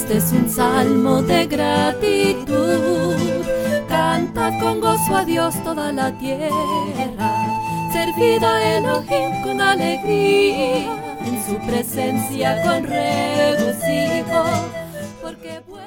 Este es un salmo de gratitud. Cantad con gozo a Dios toda la tierra. Servid a Elohim con alegría, en su presencia con regocijo, porque